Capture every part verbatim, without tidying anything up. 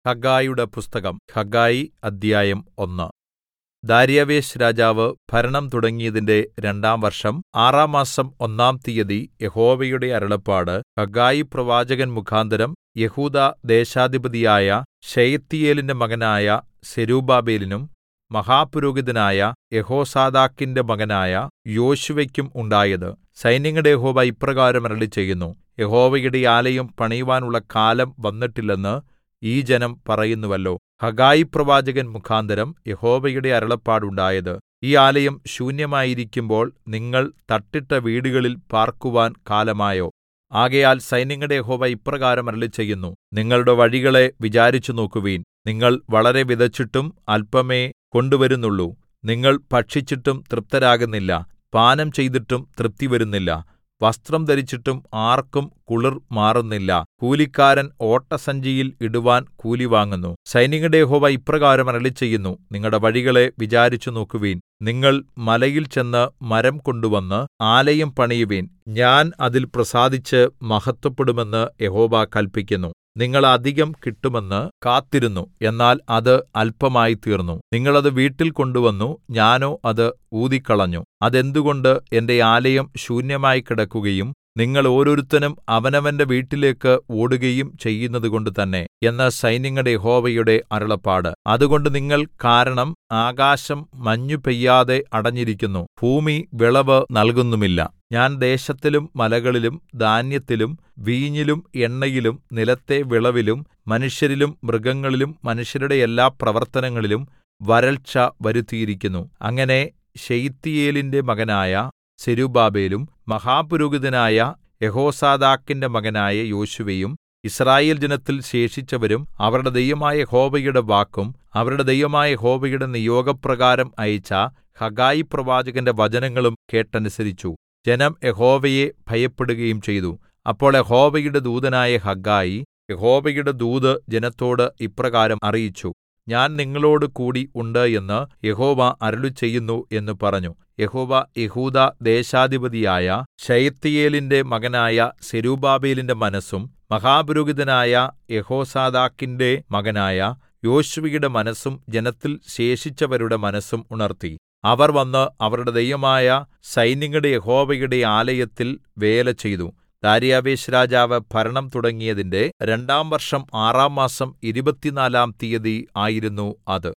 ഹഗ്ഗായിയുടെ പുസ്തകം. ഹഗ്ഗായി അദ്ധ്യായം ഒന്ന്. ദാര്യാവേശ് രാജാവ് ഭരണം തുടങ്ങിയതിന്റെ രണ്ടാം വർഷം ആറാം മാസം ഒന്നാം തീയതി യഹോവയുടെ അരുളപ്പാട് ഹഗ്ഗായി പ്രവാചകൻ മുഖാന്തരം യെഹൂദാ ദേശാധിപതിയായ ശെയല്ത്തീയേലിന്റെ മകനായ സെരുബ്ബാബേലിനും മഹാപുരോഹിതനായ യെഹോസാദാക്കിന്റെ മകനായ യോശുവയ്ക്കും ഉണ്ടായത്. സൈന്യങ്ങളുടെ യഹോവ ഇപ്രകാരം അരുളിച്ചെയ്യുന്നു: യഹോവയുടെ ആലയം പണിയുവാനുള്ള കാലം വന്നിട്ടില്ലെന്ന് ഈ ജനം പറയുന്നുവല്ലോ. ഹഗ്ഗായി പ്രവാചകൻ മുഖാന്തരം യഹോവയുടെ അരുളപ്പാടുണ്ടായത്: ഈ ആലയം ശൂന്യമായിരിക്കുമ്പോൾ നിങ്ങൾ തട്ടിട്ട വീടുകളിൽ പാർക്കുവാൻ കാലമായോ? ആകയാൽ സൈന്യങ്ങളുടെ യഹോവ ഇപ്രകാരം അരുളിച്ചെയ്യുന്നു: നിങ്ങളുടെ വഴികളെ വിചാരിച്ചുനോക്കുവിൻ. നിങ്ങൾ വളരെ വിതച്ചിട്ടും അല്പമേ കൊണ്ടുവരുന്നുള്ളൂ. നിങ്ങൾ ഭക്ഷിച്ചിട്ടും തൃപ്തരാകുന്നില്ല, പാനം ചെയ്തിട്ടും തൃപ്തി വരുന്നില്ല, വസ്ത്രം ധരിച്ചിട്ടും ആർക്കും കുളിർ മാറുന്നില്ല. കൂലിക്കാരൻ ഓട്ടസഞ്ചിയിൽ ഇടുവാൻ കൂലി വാങ്ങുന്നു. സൈന്യങ്ങളുടെ യഹോവ ഇപ്രകാരം അരുളിച്ചെയ്യുന്നു: നിങ്ങളുടെ വഴികളെ വിചാരിച്ചുനോക്കുവിൻ. നിങ്ങൾ മലയിൽ ചെന്ന് മരം കൊണ്ടുവന്ന് ആലയം പണിയുവിൻ. ഞാൻ അതിൽ പ്രസാദിച്ച് മഹത്വപ്പെടുമെന്ന് യഹോവ കല്പിക്കുന്നു. നിങ്ങൾ അധികം കിട്ടുമെന്ന് കാത്തിരുന്നു, എന്നാൽ അത് അല്പമായിത്തീർന്നു. നിങ്ങൾ അത് വീട്ടിൽ കൊണ്ടുവന്നു, ഞാനോ അത് ഊതിക്കളഞ്ഞു. അതെന്തുകൊണ്ട് എന്റെ ആലയം ശൂന്യമായി കിടക്കുകയും നിങ്ങൾ ഓരോരുത്തനും അവനവന്റെ വീട്ടിലേക്ക് ഓടുകയും ചെയ്യുന്നതുകൊണ്ട് തന്നെ എന്ന് സൈന്യങ്ങളുടെ യഹോവയുടെ അരുളപ്പാട്. അതുകൊണ്ട് നിങ്ങൾ കാരണം ആകാശം മഞ്ഞു പെയ്യാതെ അടഞ്ഞിരിക്കുന്നു, ഭൂമി വിളവ് നൽകുന്നുമില്ല. ഞാൻ ദേശത്തിലും മലകളിലും ധാന്യത്തിലും വീഞ്ഞിലും എണ്ണയിലും നിലത്തെ വിളവിലും മനുഷ്യരിലും മൃഗങ്ങളിലും മനുഷ്യരുടെ എല്ലാ പ്രവർത്തനങ്ങളിലും വരൾച്ച വരുത്തിയിരിക്കുന്നു. അങ്ങനെ ശെയല്ത്തീയേലിന്റെ മകനായ സെരുബ്ബാബേലും മഹാപുരോഹിതനായ യെഹോസാദാക്കിന്റെ മകനായ യോശുവയും യിസ്രായേൽ ജനത്തിൽ ശേഷിച്ചവരും അവരുടെ ദൈവമായ യഹോവയുടെ വാക്കും അവരുടെ ദൈവമായ യഹോവയുടെ നിയോഗപ്രകാരം അയച്ച ഹഗ്ഗായി പ്രവാചകന്റെ വചനങ്ങളും കേട്ടനുസരിച്ചു. ജനം യഹോവയെ ഭയപ്പെടുകയും ചെയ്തു. അപ്പോൾ യഹോവയുടെ ദൂതനായ ഹഗ്ഗായി യഹോവയുടെ ദൂത് ജനത്തോട് ഇപ്രകാരം അറിയിച്ചു: ഞാൻ നിങ്ങളോട് കൂടി ഉണ്ട് എന്ന് യഹോവ അരുളിച്ചെയ്യുന്നു എന്ന് പറഞ്ഞു. യഹോവ യെഹൂദാ ദേശാധിപതിയായ ശെയല്ത്തീയേലിന്റെ മകനായ സെരുബ്ബാബേലിന്റെ മനസ്സും മഹാപുരോഹിതനായ യെഹോസാദാക്കിന്റെ മകനായ യോശുവയുടെ മനസ്സും ജനത്തിൽ ശേഷിച്ചവരുടെ മനസ്സും ഉണർത്തി. അവർ വന്ന് അവരുടെ ദൈവമായ സൈന്യങ്ങളുടെ യഹോവയുടെ ആലയത്തിൽ വേല ചെയ്തു. ദാര്യാവേശ് രാജാവ് ഭരണം തുടങ്ങിയതിന്റെ രണ്ടാം വർഷം ആറാം മാസം ഇരുപത്തിനാലാം തീയതി ആയിരുന്നു അത്.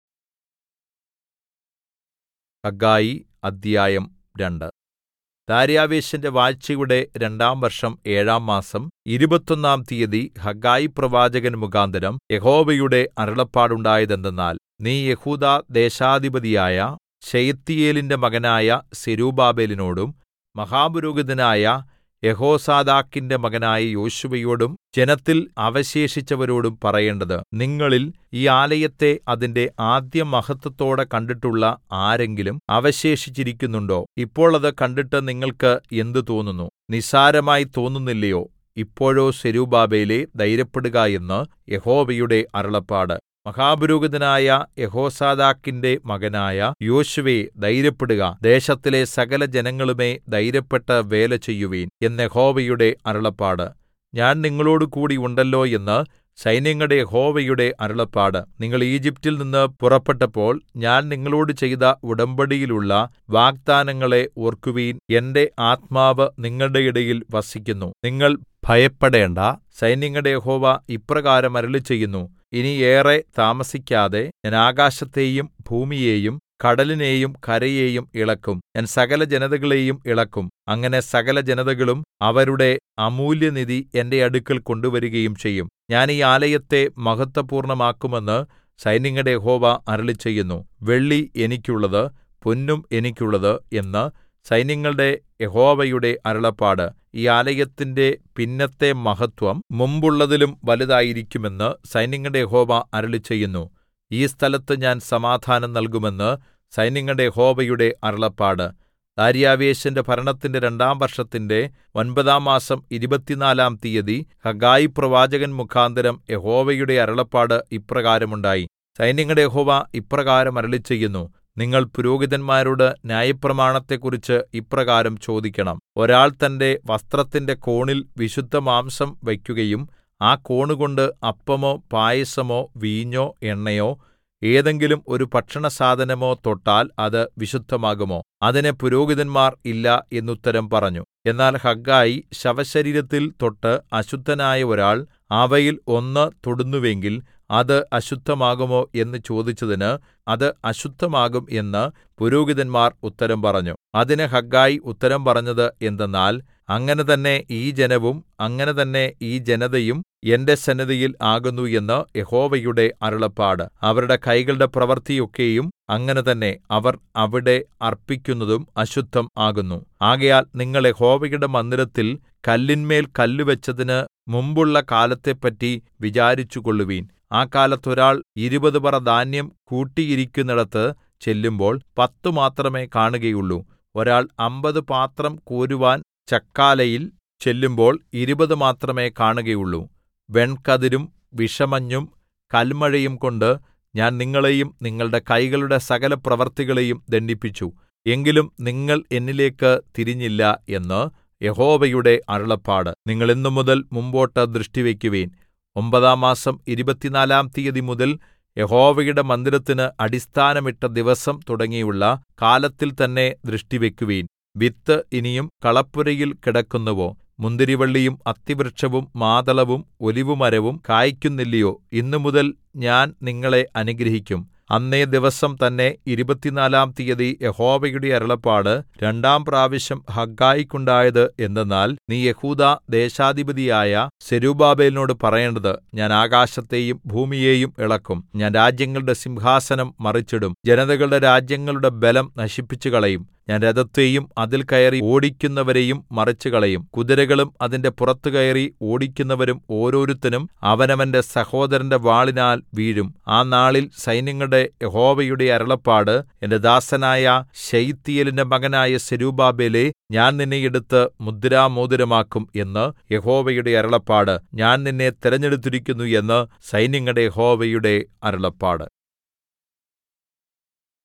ഹഗ്ഗായി അദ്ധ്യായം രണ്ട്. ദാര്യാവേശിന്റെ വാഴ്ചയുടെ രണ്ടാം വർഷം ഏഴാം മാസം ഇരുപത്തൊന്നാം തീയതി ഹഗ്ഗായി പ്രവാചകൻ മുഖാന്തരം യഹോവയുടെ അരുളപ്പാടുണ്ടായതെന്തെന്നാൽ: നീ യെഹൂദാ ദേശാധിപതിയായ ശെയല്ത്തീയേലിന്റെ മകനായ സെരുബ്ബാബേലിനോടും മഹാപുരോഹിതനായ യെഹോസാദാക്കിന്റെ മകനായ യോശുവയോടും ജനത്തിൽ അവശേഷിച്ചവരോടും പറയേണ്ടത്: നിങ്ങളിൽ ഈ ആലയത്തെ അതിന്റെ ആദ്യ മഹത്വത്തോടെ കണ്ടിട്ടുള്ള ആരെങ്കിലും അവശേഷിച്ചിരിക്കുന്നുണ്ടോ? ഇപ്പോൾ അത് കണ്ടിട്ട് നിങ്ങൾക്ക് എന്ത് തോന്നുന്നു? നിസ്സാരമായി തോന്നുന്നില്ലയോ? ഇപ്പോഴോ സെരുബ്ബാബേലേ, ധൈര്യപ്പെടുക എന്ന് യഹോവയുടെ അരുളപ്പാട്. മഹാപുരോഹിതനായ യെഹോസാദാക്കിന്റെ മകനായ യോശുവേ, ധൈര്യപ്പെടുക. ദേശത്തിലെ സകല ജനങ്ങളുമേ, ധൈര്യപ്പെട്ട് വേല ചെയ്യുവിൻ എന്ന് യഹോവയുടെ അരുളപ്പാട്. ഞാൻ നിങ്ങളോടുകൂടി ഉണ്ടല്ലോ എന്ന് സൈന്യങ്ങളുടെ യഹോവയുടെ അരുളപ്പാട്. നിങ്ങൾ ഈജിപ്റ്റിൽ നിന്ന് പുറപ്പെട്ടപ്പോൾ ഞാൻ നിങ്ങളോട് ചെയ്ത ഉടമ്പടിയിലുള്ള വാഗ്ദാനങ്ങളെ ഓർക്കുവിൻ. എന്റെ ആത്മാവ് നിങ്ങളുടെ ഇടയിൽ വസിക്കുന്നു. നിങ്ങൾ ഭയപ്പെടേണ്ട. സൈന്യങ്ങളുടെ യഹോവ ഇപ്രകാരം അരുളിച്ചെയ്യുന്നു: ഇനി ഏറെ താമസിക്കാതെ ഞാൻ ആകാശത്തെയും ഭൂമിയെയും കടലിനെയും കരയെയും ഇളക്കും. ഞാൻ സകല ജനതകളെയും ഇളക്കും. അങ്ങനെ സകല ജനതകളും അവരുടെ അമൂല്യനിധി എന്റെ അടുക്കൽ കൊണ്ടുവരികയും ചെയ്യും. ഞാൻ ഈ ആലയത്തെ മഹത്വപൂർണ്ണമാക്കുമെന്ന് സൈന്യങ്ങളുടെ യഹോവ അരുളിച്ചെയ്യുന്നു. വെള്ളി എനിക്കുള്ളത്, പൊന്നും എനിക്കുള്ളത് എന്ന് സൈന്യങ്ങളുടെ യഹോവയുടെ അരുളപ്പാട്. ഈ ആലയത്തിന്റെ പിന്നത്തെ മഹത്വം മുമ്പുള്ളതിലും വലുതായിരിക്കുമെന്ന് സൈന്യങ്ങളുടെ യഹോവ അരുളിച്ചെയ്യുന്നു. ഈ സ്ഥലത്ത് ഞാൻ സമാധാനം നൽകുമെന്ന് സൈന്യങ്ങളുടെ യഹോവയുടെ അരുളപ്പാട്. ദാര്യാവേശിന്റെ ഭരണത്തിന്റെ രണ്ടാം വർഷത്തിന്റെ ഒൻപതാം മാസം ഇരുപത്തിനാലാം തീയതി ഹഗ്ഗായി പ്രവാചകൻ മുഖാന്തരം യഹോവയുടെ അരുളപ്പാട് ഇപ്രകാരമുണ്ടായി: സൈന്യങ്ങളുടെ യഹോവ ഇപ്രകാരം അരുളിച്ചെയ്യുന്നു: നിങ്ങൾ പുരോഹിതന്മാരോട് ന്യായപ്രമാണത്തെക്കുറിച്ച് ഇപ്രകാരം ചോദിക്കണം. ഒരാൾ തന്റെ വസ്ത്രത്തിന്റെ കോണിൽ വിശുദ്ധമാംസം വയ്ക്കുകയും ആ കോണുകൊണ്ട് അപ്പമോ പായസമോ വീഞ്ഞോ എണ്ണയോ ഏതെങ്കിലും ഒരു ഭക്ഷണസാധനമോ തൊട്ടാൽ അത് വിശുദ്ധമാകുമോ? അതിന് പുരോഹിതന്മാർ ഇല്ല എന്നുത്തരം പറഞ്ഞു. എന്നാൽ ഹഗ്ഗായി ശവശരീരത്തിൽ തൊട്ട് അശുദ്ധനായ ഒരാൾ അവയിൽ ഒന്ന് തൊടുന്നുവെങ്കിൽ അത് അശുദ്ധമാകുമോ എന്ന് ചോദിച്ചതിന് അത് അശുദ്ധമാകും എന്ന് പുരോഹിതന്മാർ ഉത്തരം പറഞ്ഞു. അതിന് ഹഗ്ഗായി ഉത്തരം പറഞ്ഞത് എന്തെന്നാൽ, അങ്ങനെ തന്നെ ഈ ജനവും അങ്ങനെ തന്നെ ഈ ജനതയും എന്റെ സന്നിധിയിൽ ആകുന്നു എന്ന് യഹോവയുടെ അരുളപ്പാട്. അവരുടെ കൈകളുടെ പ്രവൃത്തിയൊക്കെയും അങ്ങനെ തന്നെ. അവർ അവിടെ അർപ്പിക്കുന്നതും അശുദ്ധം ആകുന്നു. ആകയാൽ നിങ്ങൾ യഹോവയുടെ മന്ദിരത്തിൽ കല്ലിന്മേൽ കല്ല് വെച്ചതിന് മുമ്പുള്ള കാലത്തെപ്പറ്റി വിചാരിച്ചുകൊള്ളുവിൻ. ആ കാലത്ത് ഒരാൾ ഇരുപത് പറ ധാന്യം കൂട്ടിയിരിക്കുന്നിടത്ത് ചെല്ലുമ്പോൾ പത്തു മാത്രമേ കാണുകയുള്ളൂ. ഒരാൾ അമ്പത് പാത്രം കോരുവാൻ ചക്കാലയിൽ ചെല്ലുമ്പോൾ ഇരുപത് മാത്രമേ കാണുകയുള്ളൂ. വെൺകതിരും വിഷമഞ്ഞും കൽമഴയും കൊണ്ട് ഞാൻ നിങ്ങളെയും നിങ്ങളുടെ കൈകളുടെ സകലപ്രവൃത്തികളെയും ദണ്ഡിപ്പിച്ചു. എങ്കിലും നിങ്ങൾ എന്നിലേക്ക് തിരിഞ്ഞില്ല എന്ന് യഹോവയുടെ അരുളപ്പാട്. നിങ്ങൾ ഇന്നുമുതൽ മുമ്പോട്ട് ദൃഷ്ടിവെക്കുവിൻ. ഒമ്പതാം മാസം ഇരുപത്തിനാലാം തീയതി മുതൽ യഹോവയുടെ മന്ദിരത്തിന് അടിസ്ഥാനമിട്ട ദിവസം തുടങ്ങിയുള്ള കാലത്തിൽ തന്നെ ദൃഷ്ടിവെക്കുവിൻ. വിത്ത് ഇനിയും കളപ്പുരയിൽ കിടക്കുന്നുവോ? മുന്തിരിവള്ളിയും അത്തിവൃക്ഷവും മാതളവും ഒലിവുമരവും കായ്ക്കുന്നില്ലയോ? ഇന്നുമുതൽ ഞാൻ നിങ്ങളെ അനുഗ്രഹിക്കും. അന്നേ ദിവസം തന്നെ ഇരുപത്തിനാലാം തീയതി യഹോവയുടെ അരുളപ്പാട് രണ്ടാം പ്രാവശ്യം ഹഗ്ഗായിക്കുണ്ടായത് എന്തെന്നാൽ, നീ യെഹൂദാ ദേശാധിപതിയായ സെരുബ്ബാബേലിനോട് പറയേണ്ടത്, ഞാൻ ആകാശത്തെയും ഭൂമിയെയും ഇളക്കും. ഞാൻ രാജ്യങ്ങളുടെ സിംഹാസനം മറിച്ചിടും. ജനതകളുടെ രാജ്യങ്ങളുടെ ബലം നശിപ്പിച്ചുകളയും. ഞാൻ രഥത്തെയും അതിൽ കയറി ഓടിക്കുന്നവരെയും മറിച്ചുകളയും. കുതിരകളും അതിന്റെ പുറത്തു കയറി ഓടിക്കുന്നവരും ഓരോരുത്തനും അവനവന്റെ സഹോദരന്റെ വാളിനാൽ വീഴും. ആ നാളിൽ സൈന്യങ്ങളുടെ യഹോവയുടെ അരുളപ്പാട്, എന്റെ ദാസനായ ശെയല്ത്തീയേലിന്റെ മകനായ സെരുബ്ബാബേലേ, ഞാൻ നിന്നെ എടുത്ത് മുദ്രാമോതിരമാക്കും എന്ന് യഹോവയുടെ അരുളപ്പാട്. ഞാൻ നിന്നെ തിരഞ്ഞെടുത്തിരിക്കുന്നു എന്ന് സൈന്യങ്ങളുടെ യഹോവയുടെ അരുളപ്പാട്.